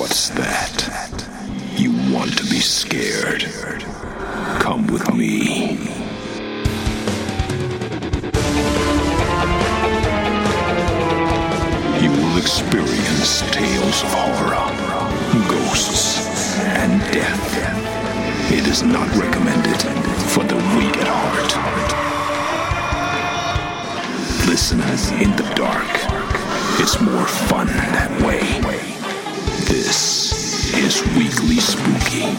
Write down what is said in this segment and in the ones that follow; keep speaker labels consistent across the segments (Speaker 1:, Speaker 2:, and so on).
Speaker 1: What's that? You want to be scared? Come with me. You will experience tales of horror, ghosts, and death. It is not recommended for the weak at heart. Listen in the dark. It's more fun that way. This is Weekly Spooky.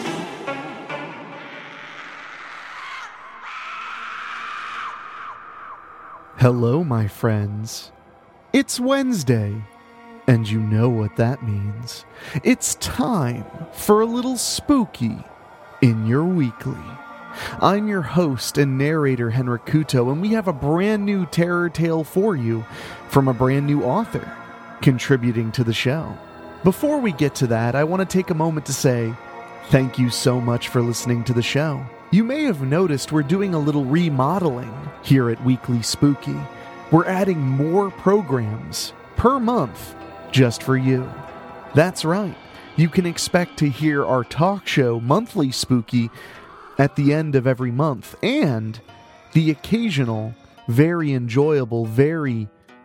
Speaker 2: Hello, my friends. It's Wednesday, and you know what that means. It's time for a little spooky in your weekly. I'm your host and narrator, Henrik Kuto, and we have a brand new terror tale for you from a brand new author contributing to the show. Before we get to that, I want to take a moment to say thank you so much for listening to the show. You may have noticed we're doing a little remodeling here at Weekly Spooky. We're adding more programs per month just for you. That's right. You can expect to hear our talk show, Monthly Spooky, at the end of every month, and the occasional, very enjoyable, very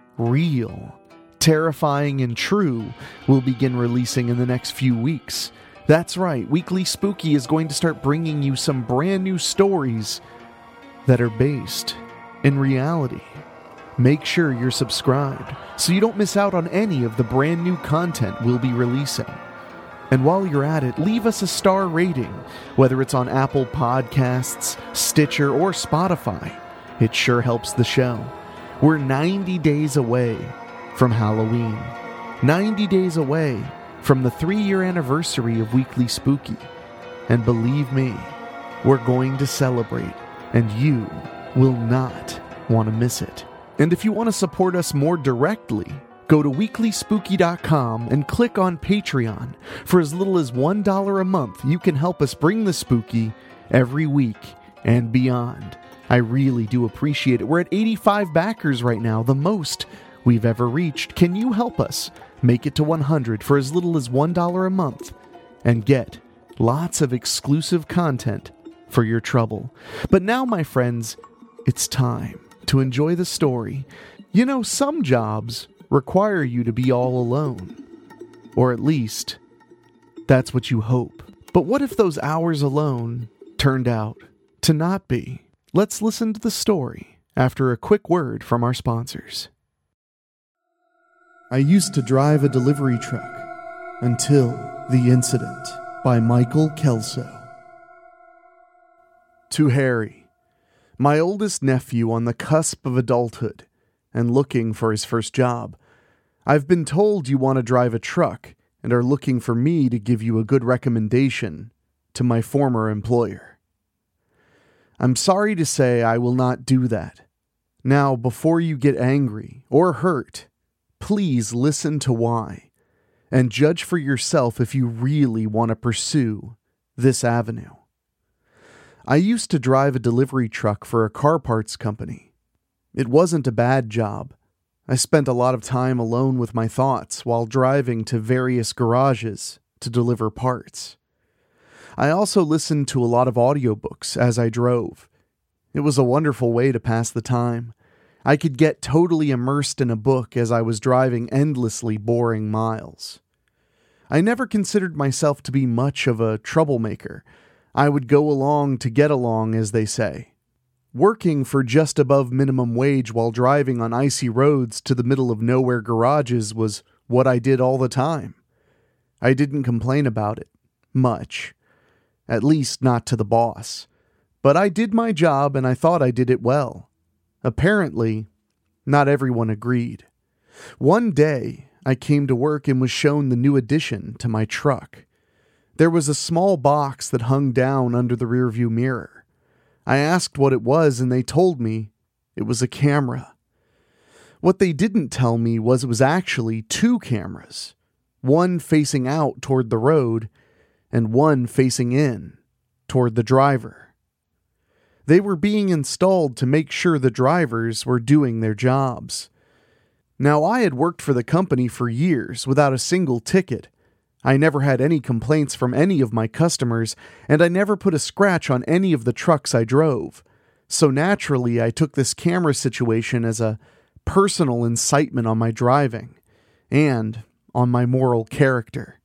Speaker 2: real, Terrifying and True will begin releasing in the next few weeks. That's right, Weekly Spooky is going to start bringing you some brand new stories that are based in reality. Make sure you're subscribed so you don't miss out on any of the brand new content we'll be releasing. And while you're at it, leave us a star rating, whether it's on Apple Podcasts, Stitcher, or Spotify. It sure helps the show. We're 90 days away from Halloween. 90 days away from the 3-year anniversary of Weekly Spooky. And believe me, we're going to celebrate, and you will not want to miss it. And if you want to support us more directly, go to weeklyspooky.com and click on Patreon. For as little as $1 a month, you can help us bring the spooky every week and beyond. I really do appreciate it. We're at 85 backers right now, the most we've ever reached. Can you help us make it to 100 for as little as $1 a month and get lots of exclusive content for your trouble? But now, my friends, it's time to enjoy the story. You know, some jobs require you to be all alone. Or at least, that's what you hope. But what if those hours alone turned out to not be? Let's listen to the story after a quick word from our sponsors. I used to drive a delivery truck until the incident, by Michael Kelso. To Harry, my oldest nephew on the cusp of adulthood and looking for his first job. I've been told you want to drive a truck and are looking for me to give you a good recommendation to my former employer. I'm sorry to say I will not do that. Now, before you get angry or hurt, please listen to why and judge for yourself if you really want to pursue this avenue. I used to drive a delivery truck for a car parts company. It wasn't a bad job. I spent a lot of time alone with my thoughts while driving to various garages to deliver parts. I also listened to a lot of audiobooks as I drove. It was a wonderful way to pass the time. I could get totally immersed in a book as I was driving endlessly boring miles. I never considered myself to be much of a troublemaker. I would go along to get along, as they say. Working for just above minimum wage while driving on icy roads to the middle of nowhere garages was what I did all the time. I didn't complain about it much, at least not to the boss. But I did my job and I thought I did it well. Apparently, not everyone agreed. One day, I came to work and was shown the new addition to my truck. There was a small box that hung down under the rearview mirror. I asked what it was and they told me it was a camera. What they didn't tell me was it was actually 2 cameras, one facing out toward the road and one facing in toward the driver. They were being installed to make sure the drivers were doing their jobs. Now, I had worked for the company for years without a single ticket. I never had any complaints from any of my customers, and I never put a scratch on any of the trucks I drove. So naturally, I took this camera situation as a personal incitement on my driving, and on my moral character.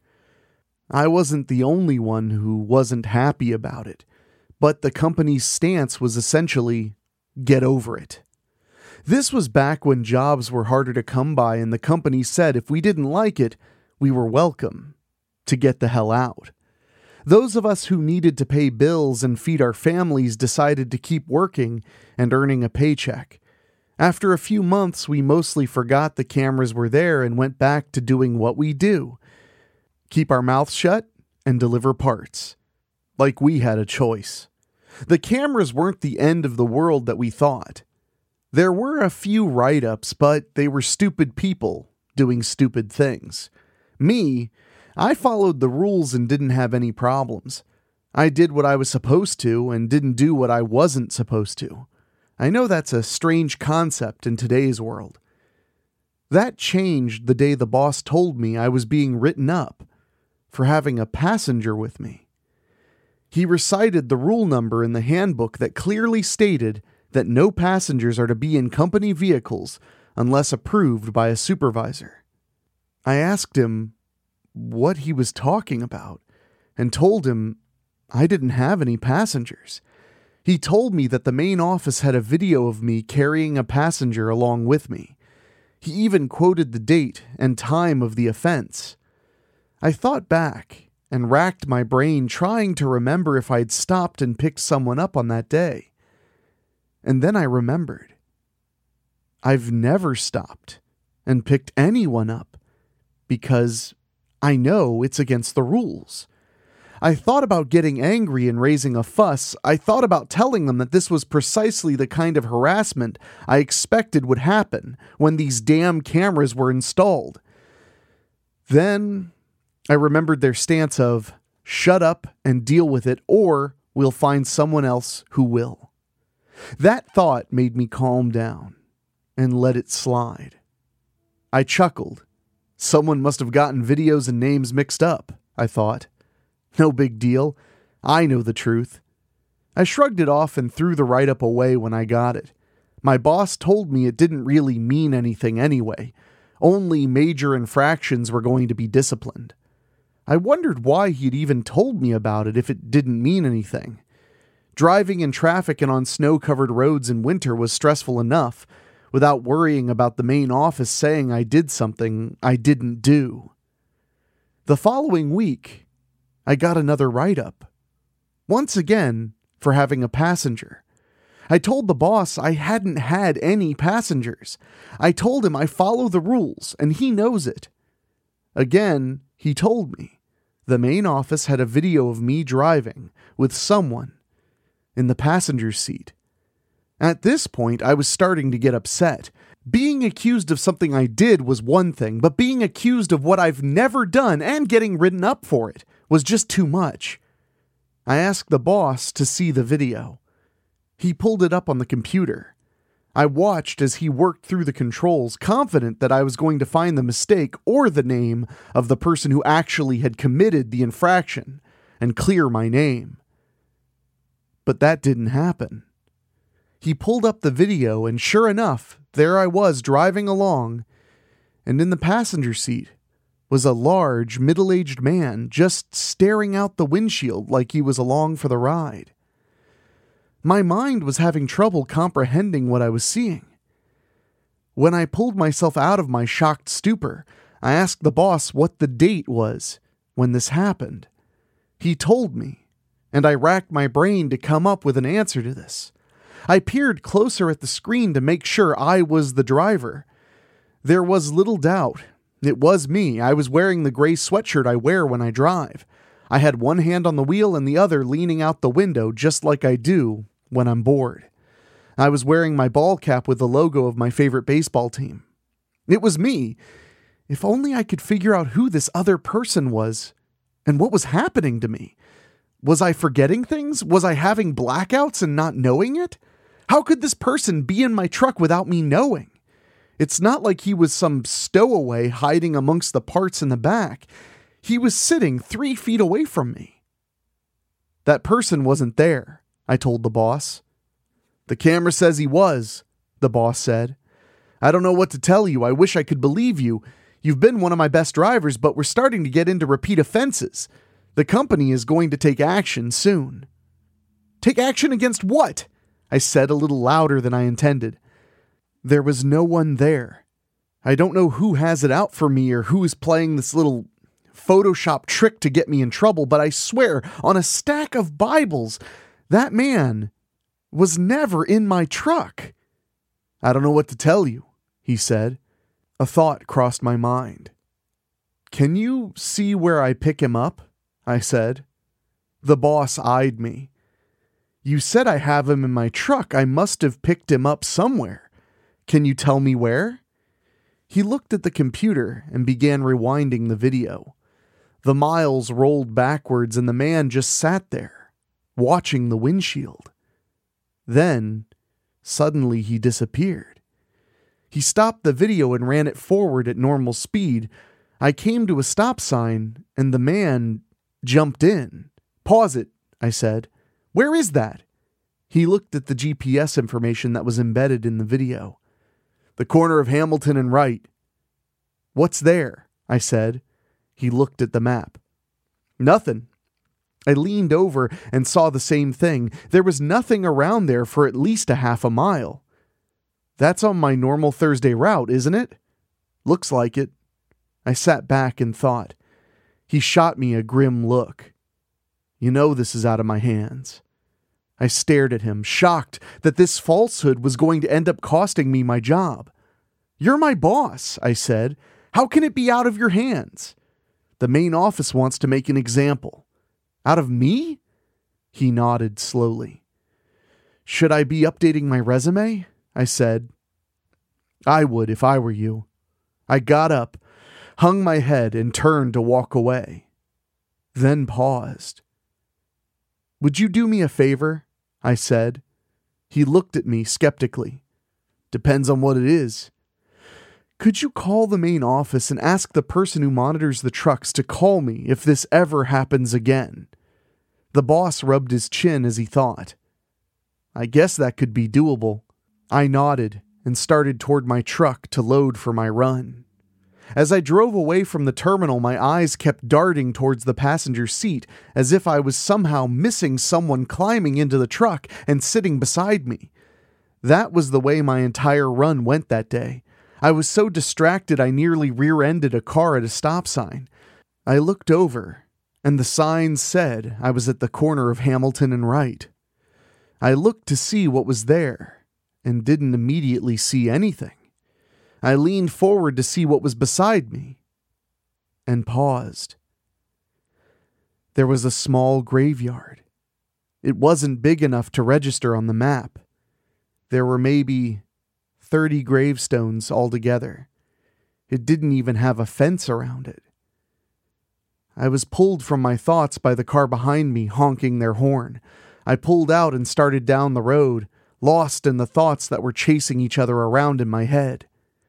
Speaker 2: I wasn't the only one who wasn't happy about it, but the company's stance was essentially, get over it. This was back when jobs were harder to come by, and the company said if we didn't like it, we were welcome to get the hell out. Those of us who needed to pay bills and feed our families decided to keep working and earning a paycheck. After a few months, we mostly forgot the cameras were there and went back to doing what we do. Keep our mouths shut and deliver parts. Like we had a choice. The cameras weren't the end of the world that we thought. There were a few write-ups, but they were stupid people doing stupid things. Me, I followed the rules and didn't have any problems. I did what I was supposed to and didn't do what I wasn't supposed to. I know that's a strange concept in today's world. That changed the day the boss told me I was being written up for having a passenger with me. He recited the rule number in the handbook that clearly stated that no passengers are to be in company vehicles unless approved by a supervisor. I asked him what he was talking about and told him I didn't have any passengers. He told me that the main office had a video of me carrying a passenger along with me. He even quoted the date and time of the offense. I thought back and racked my brain trying to remember if I'd stopped and picked someone up on that day. And then I remembered. I've never stopped and picked anyone up because I know it's against the rules. I thought about getting angry and raising a fuss. I thought about telling them that this was precisely the kind of harassment I expected would happen when these damn cameras were installed. Then I remembered their stance of, shut up and deal with it, or we'll find someone else who will. That thought made me calm down and let it slide. I chuckled. Someone must have gotten videos and names mixed up, I thought. No big deal. I know the truth. I shrugged it off and threw the write-up away when I got it. My boss told me it didn't really mean anything anyway. Only major infractions were going to be disciplined. I wondered why he'd even told me about it if it didn't mean anything. Driving in traffic and on snow-covered roads in winter was stressful enough, without worrying about the main office saying I did something I didn't do. The following week, I got another write-up. Once again, for having a passenger. I told the boss I hadn't had any passengers. I told him I follow the rules, and he knows it. Again, he told me the main office had a video of me driving with someone in the passenger seat. At this point, I was starting to get upset. Being accused of something I did was one thing, but being accused of what I've never done and getting written up for it was just too much. I asked the boss to see the video. He pulled it up on the computer. I watched as he worked through the controls, confident that I was going to find the mistake or the name of the person who actually had committed the infraction and clear my name. But that didn't happen. He pulled up the video, and sure enough, there I was driving along, and in the passenger seat was a large, middle-aged man just staring out the windshield like he was along for the ride. My mind was having trouble comprehending what I was seeing. When I pulled myself out of my shocked stupor, I asked the boss what the date was when this happened. He told me, and I racked my brain to come up with an answer to this. I peered closer at the screen to make sure I was the driver. There was little doubt. It was me. I was wearing the gray sweatshirt I wear when I drive. I had one hand on the wheel and the other leaning out the window just like I do when I'm bored. I was wearing my ball cap with the logo of my favorite baseball team. It was me. If only I could figure out who this other person was and what was happening to me. Was I forgetting things? Was I having blackouts and not knowing it? How could this person be in my truck without me knowing? It's not like he was some stowaway hiding amongst the parts in the back. He was sitting 3 feet away from me. That person wasn't there, I told the boss. The camera says he was, the boss said. I don't know what to tell you. I wish I could believe you. You've been one of my best drivers, but we're starting to get into repeat offenses. The company is going to take action soon. Take action against what? I said a little louder than I intended. There was no one there. I don't know who has it out for me or who is playing this little Photoshop trick to get me in trouble, but I swear on a stack of Bibles, that man was never in my truck. I don't know what to tell you, he said. A thought crossed my mind. Can you see where I pick him up? I said. The boss eyed me. You said I have him in my truck. I must have picked him up somewhere. Can you tell me where? He looked at the computer and began rewinding the video. The miles rolled backwards and the man just sat there, watching the windshield. Then, suddenly he disappeared. He stopped the video and ran it forward at normal speed. I came to a stop sign and the man jumped in. Pause it, I said. Where is that? He looked at the GPS information that was embedded in the video. The corner of Hamilton and Wright. What's there? I said. He looked at the map. Nothing. I leaned over and saw the same thing. There was nothing around there for at least a half a mile. That's on my normal Thursday route, isn't it? Looks like it. I sat back and thought. He shot me a grim look. You know this is out of my hands. I stared at him, shocked that this falsehood was going to end up costing me my job. You're my boss, I said. How can it be out of your hands? The main office wants to make an example. Out of me? He nodded slowly. Should I be updating my resume? I said. I would if I were you. I got up, hung my head, and turned to walk away. Then paused. Would you do me a favor? I said. He looked at me skeptically. Depends on what it is. Could you call the main office and ask the person who monitors the trucks to call me if this ever happens again? The boss rubbed his chin as he thought. I guess that could be doable. I nodded and started toward my truck to load for my run. As I drove away from the terminal, my eyes kept darting towards the passenger seat as if I was somehow missing someone climbing into the truck and sitting beside me. That was the way my entire run went that day. I was so distracted I nearly rear-ended a car at a stop sign. I looked over, and the sign said I was at the corner of Hamilton and Wright. I looked to see what was there, and didn't immediately see anything. I leaned forward to see what was beside me, and paused. There was a small graveyard. It wasn't big enough to register on the map. There were maybe 30 gravestones altogether. It didn't even have a fence around it. I was pulled from my thoughts by the car behind me honking their horn. I pulled out and started down the road, lost in the thoughts that were chasing each other around in my head.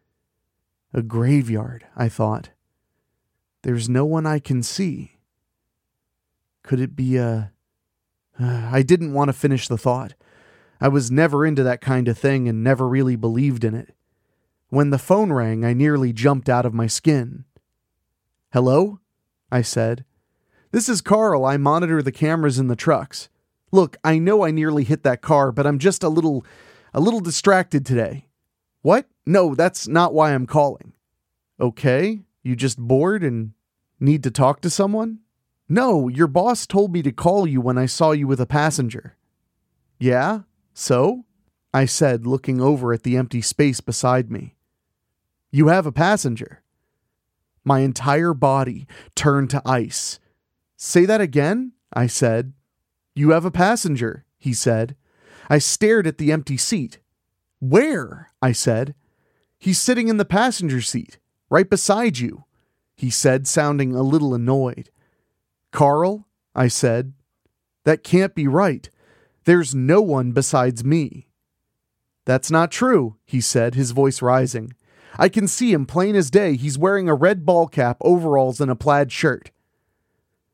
Speaker 2: A graveyard, I thought. There's no one I can see. Could it be a... I didn't want to finish the thought. I was never into that kind of thing and never really believed in it. When the phone rang, I nearly jumped out of my skin. Hello? I said. This is Carl. I monitor the cameras in the trucks. Look, I know I nearly hit that car, but I'm just a little distracted today. What? No, that's not why I'm calling. Okay, you just bored and need to talk to someone? No, your boss told me to call you when I saw you with a passenger. Yeah? So? I said, looking over at the empty space beside me. You have a passenger. My entire body turned to ice. Say that again? I said. You have a passenger, he said. I stared at the empty seat. Where? I said. He's sitting in the passenger seat, right beside you, he said, sounding a little annoyed. Carl, I said, that can't be right. There's no one besides me. That's not true, he said, his voice rising. I can see him plain as day. He's wearing a red ball cap, overalls, and a plaid shirt.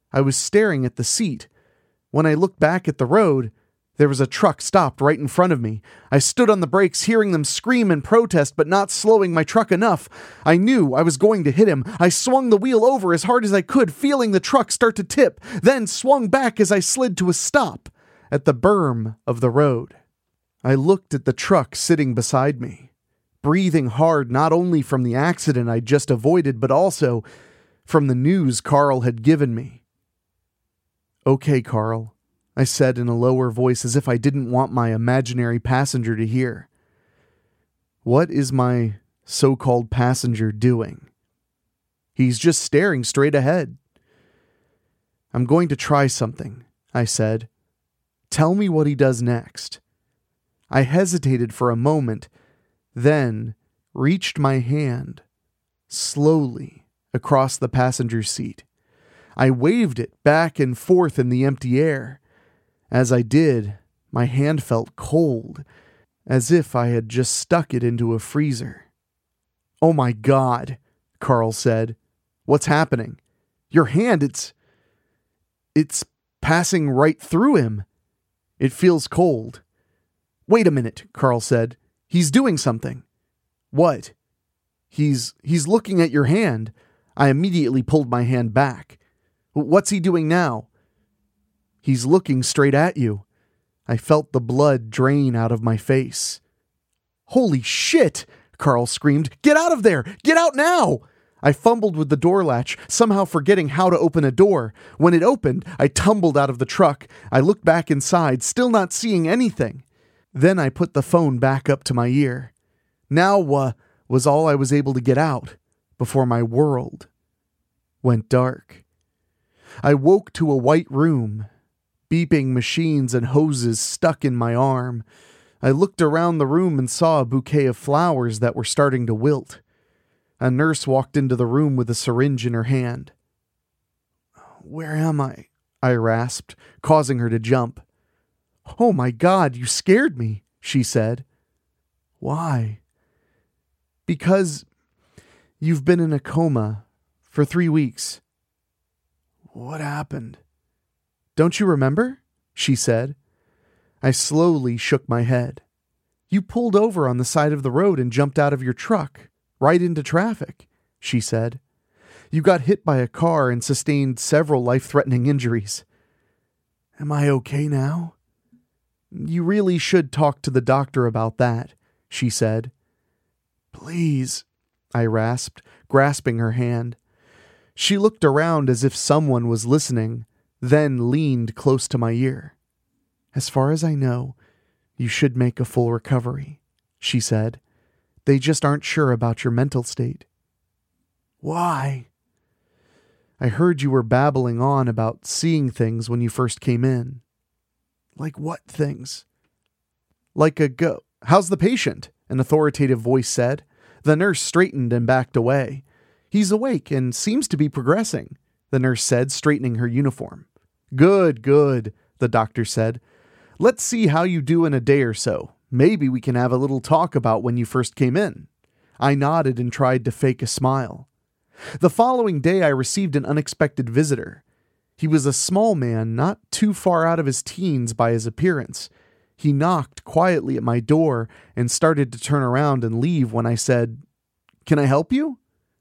Speaker 2: I was staring at the seat. When I looked back at the road, there was a truck stopped right in front of me. I stood on the brakes, hearing them scream and protest, but not slowing my truck enough. I knew I was going to hit him. I swung the wheel over as hard as I could, feeling the truck start to tip, then swung back as I slid to a stop at the berm of the road. I looked at the truck sitting beside me, breathing hard not only from the accident I'd just avoided, but also from the news Carl had given me. "Okay, Carl," I said in a lower voice as if I didn't want my imaginary passenger to hear. "What is my so-called passenger doing?" "He's just staring straight ahead." "I'm going to try something," I said. "Tell me what he does next." I hesitated for a moment, then reached my hand slowly across the passenger seat. I waved it back and forth in the empty air. As I did, my hand felt cold, as if I had just stuck it into a freezer. "Oh my God," Carl said. "What's happening? Your hand, it's passing right through him. It feels cold." "Wait a minute," Carl said. "He's doing something." "What?" He's looking at your hand." I immediately pulled my hand back. "What's he doing now?" "He's looking straight at you." I felt the blood drain out of my face. "Holy shit!" Carl screamed. "Get out of there! Get out now!" I fumbled with the door latch, somehow forgetting how to open a door. When it opened, I tumbled out of the truck. I looked back inside, still not seeing anything. Then I put the phone back up to my ear. Now, was all I was able to get out before my world went dark. I woke to a white room, beeping machines and hoses stuck in my arm. I looked around the room and saw a bouquet of flowers that were starting to wilt. A nurse walked into the room with a syringe in her hand. "Where am I?" I rasped, causing her to jump. "Oh my God, you scared me," she said. "Why?" "Because you've been in a coma for 3 weeks." "What happened?" "Don't you remember?" she said. I slowly shook my head. "You pulled over on the side of the road and jumped out of your truck, right into traffic," she said. "You got hit by a car and sustained several life-threatening injuries." "Am I okay now?" "You really should talk to the doctor about that," she said. "Please," I rasped, grasping her hand. She looked around as if someone was listening, then leaned close to my ear. "As far as I know, you should make a full recovery," she said. "They just aren't sure about your mental state." "Why?" "I heard you were babbling on about seeing things when you first came in." "Like what things?" "Like a How's the patient?" an authoritative voice said. The nurse straightened and backed away. "He's awake and seems to be progressing," the nurse said, straightening her uniform. Good, the doctor said. "Let's see how you do in a day or so. Maybe we can have a little talk about when you first came in." I nodded and tried to fake a smile. The following day, I received an unexpected visitor. He was a small man, not too far out of his teens by his appearance. He knocked quietly at my door and started to turn around and leave when I said, "Can I help you?"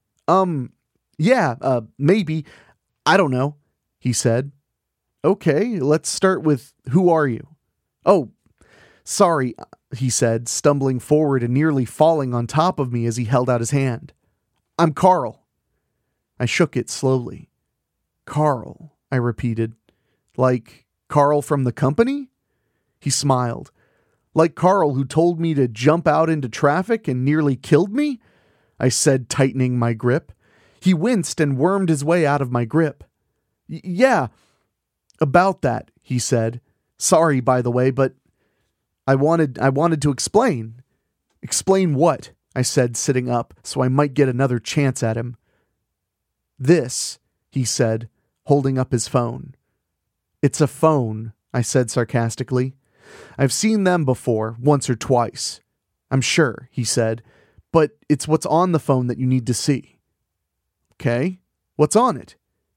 Speaker 2: Yeah, maybe. I don't know," he said. "Okay, let's start with, who are you?" "Oh, sorry," he said, stumbling forward and nearly falling on top of me as he held out his hand. "I'm Carl." I shook it slowly. "Carl," I repeated. "Like Carl from the company?" He smiled. "Like Carl who told me to jump out into traffic and nearly killed me?" I said, tightening my grip. He winced and wormed his way out of my grip. Yeah, about that," he said. "Sorry, by the way, but I wanted to explain." "Explain what?" I said, sitting up so I might get another chance at him. "This," he said, holding up his phone. "It's a phone," I said sarcastically. "I've seen them before, once or twice." "I'm sure," he said, "but it's what's on the phone that you need to see." "Okay, what's on it?"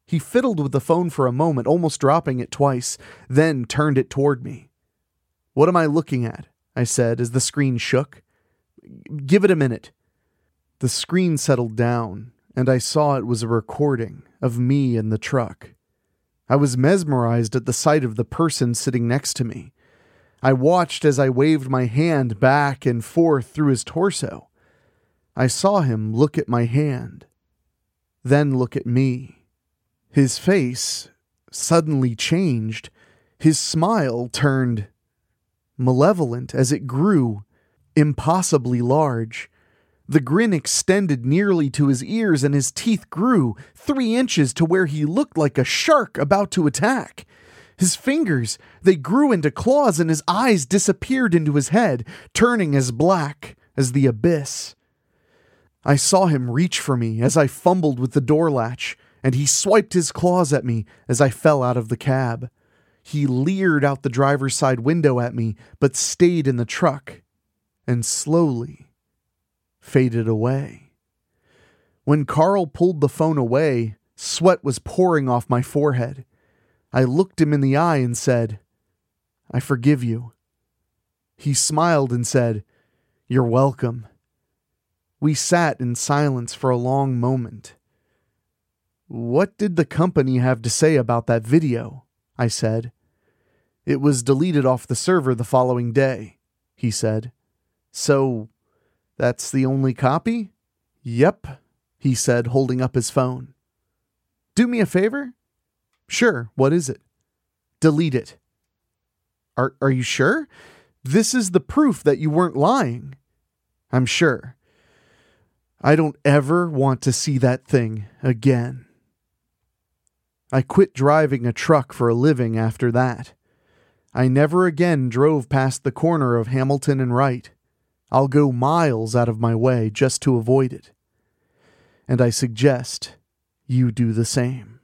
Speaker 2: He fiddled with the phone for a moment, almost dropping it twice, then turned it toward me. "What am I looking at?" I said as the screen shook. "Give it a minute." The screen settled down, and I saw it was a recording of me in the truck. I was mesmerized at the sight of the person sitting next to me. I watched as I waved my hand back and forth through his torso. I saw him look at my hand, then look at me. His face suddenly changed. His smile turned malevolent as it grew impossibly large. The grin extended nearly to his ears, and his teeth grew 3 inches to where he looked like a shark about to attack. His fingers, they grew into claws, and his eyes disappeared into his head, turning as black as the abyss. I saw him reach for me as I fumbled with the door latch, and he swiped his claws at me as I fell out of the cab. He leered out the driver's side window at me, but stayed in the truck, and slowly faded away. When Carl pulled the phone away, sweat was pouring off my forehead. I looked him in the eye and said, "I forgive you." He smiled and said, "You're welcome." We sat in silence for a long moment. "What did the company have to say about that video?" I said. "It was deleted off the server the following day," he said. "So, that's the only copy?" "Yep," he said, holding up his phone. "Do me a favor?" "Sure, what is it?" "Delete it." Are you sure? This is the proof that you weren't lying." "I'm sure. I don't ever want to see that thing again." I quit driving a truck for a living after that. I never again drove past the corner of Hamilton and Wright. I'll go miles out of my way just to avoid it. And I suggest you do the same.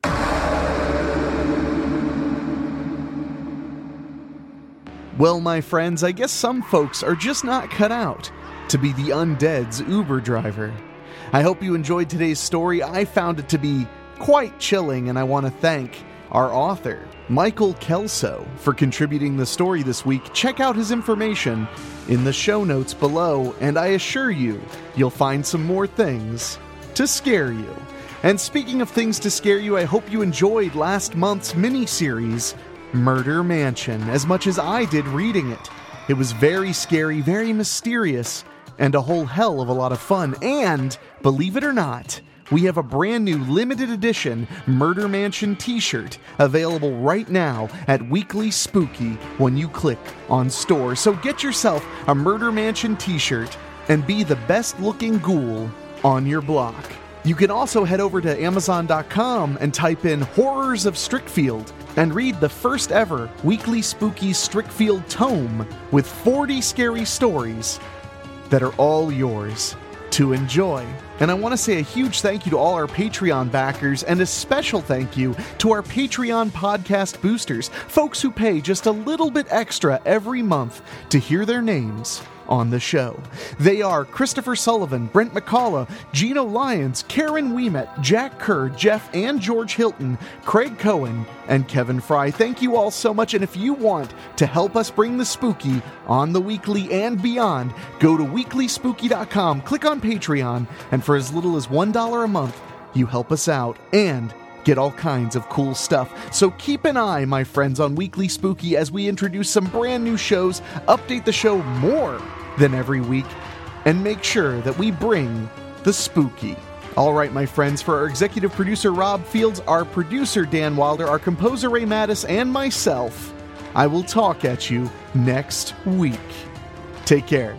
Speaker 2: Well, my friends, I guess some folks are just not cut out to be the undead's Uber driver. I hope you enjoyed today's story. I found it to be quite chilling, and I want to thank our author, Michael Kelso, for contributing the story this week. Check out his information in the show notes below, and I assure you, you'll find some more things to scare you. And speaking of things to scare you, I hope you enjoyed last month's mini-series, Murder Mansion, as much as I did reading it. It was very scary, very mysterious, and a whole hell of a lot of fun. And, believe it or not, we have a brand new limited edition Murder Mansion t-shirt available right now at Weekly Spooky when you click on store. So get yourself a Murder Mansion t-shirt and be the best looking ghoul on your block. You can also head over to Amazon.com and type in Horrors of Strickfield and read the first ever Weekly Spooky Strickfield tome with 40 scary stories that are all yours to enjoy. And I want to say a huge thank you to all our Patreon backers, and a special thank you to our Patreon podcast boosters, folks who pay just a little bit extra every month to hear their names on the show. They are Christopher Sullivan, Brent McCullough, Gino Lyons, Karen Ouimet, Jack Kerr, Jeff and George Hilton, Craig Cohen, and Kevin Fry. Thank you all so much, and if you want to help us bring the spooky on the weekly and beyond, go to weeklyspooky.com, click on Patreon, and for as little as $1 a month, you help us out and get all kinds of cool stuff. So keep an eye, my friends, on Weekly Spooky as we introduce some brand new shows, update the show more than every week, and make sure that we bring the spooky. All right, my friends, for our executive producer Rob Fields, our producer Dan Wilder, our composer Ray Mattis, and myself, I will talk at you next week. Take care.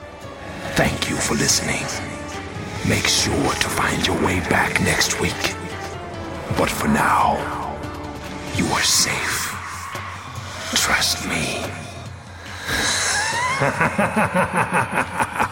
Speaker 1: Thank you for listening. Make sure to find your way back next week. But for now, you are safe. Trust me.